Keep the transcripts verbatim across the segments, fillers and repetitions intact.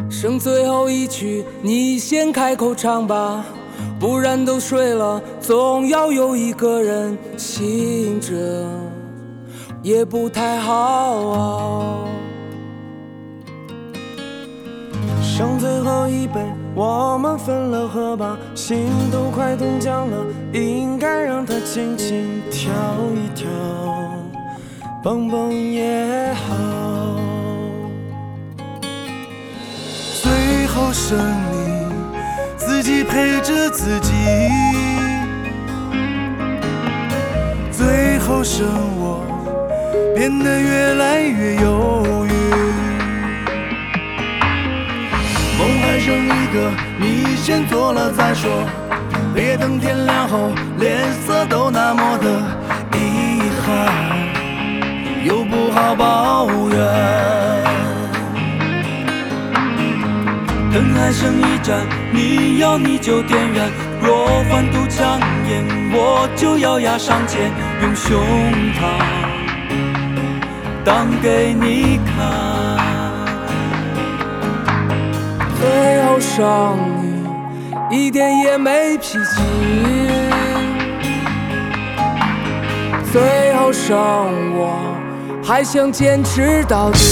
剩最后一曲，你先开口唱吧，不然都睡了，总要有一个人醒着，也不太好啊。剩最后一杯，我们分了喝吧，心都快冻僵了，应该让它轻轻跳一跳，蹦蹦也好。 最后剩你自己陪着自己，最后剩我变得越来越忧郁。梦还剩一个，你先做了再说，别等天亮后脸色都那么的遗憾，又不好抱怨。 灯还剩一盏，你要你就点燃，若欢度强颜，我就咬牙上前，用胸膛挡给你看。 最后剩你一点也没脾气，最后剩我还想坚持到底。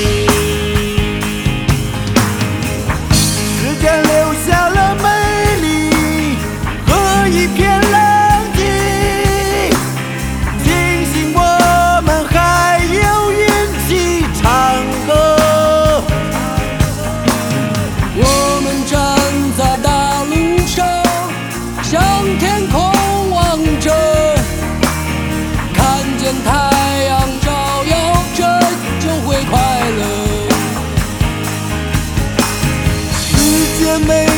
时间留下了美丽和一片冷寂，庆幸我们还有运气唱歌。 我们站在大路上，向天空望着，看见太阳照耀着就会快乐。 世界没